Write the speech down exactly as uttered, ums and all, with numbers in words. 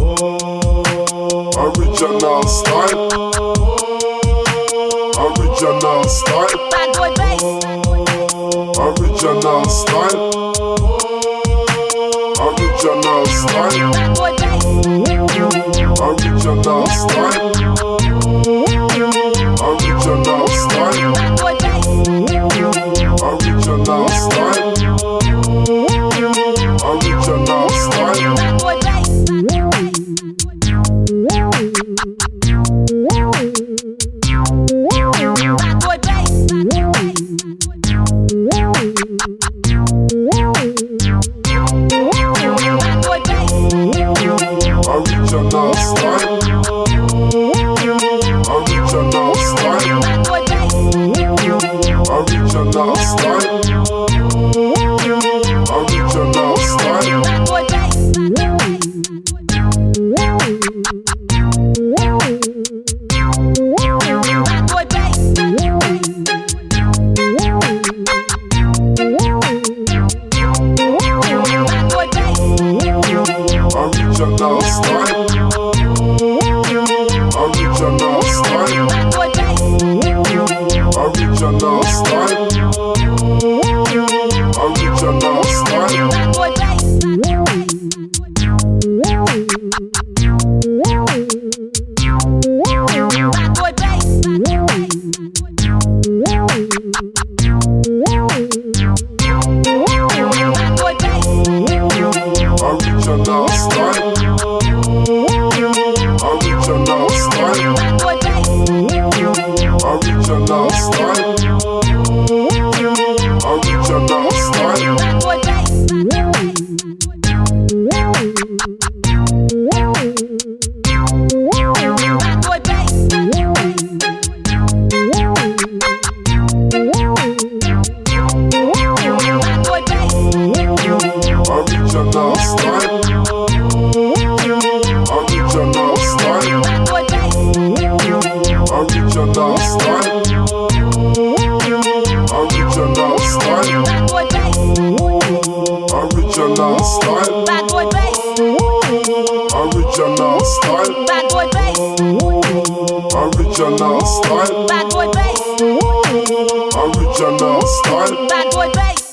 Original style. Original style. Bad boy bass. Original style. Original style. Bad boy bass. Original style. Original style. Bad boy bass. Original style. Original style. Bad boy bass. Bad boy bass. Bad boy bass. Original style. Original style. Bad boy bass. Original style. Original style. Bad boy bass. Bad boy bass. Bad boy bass. Original style. Original style. Bad boy bass. Original style. Original style. Bad boy bass. Bad boy bass. Bad boy bass. Original style. Original style. Bad boy bass. Original style. Original style. Bad boy bass. Bad boy bass. Bad boy bass. Original style. Original style. Bad boy bass. Original style. Original style. Bad boy bass. Original style. Bad boy bass. Original style. Bad boy bass. Original style. Bad boy bass. Original style. Bad boy bass.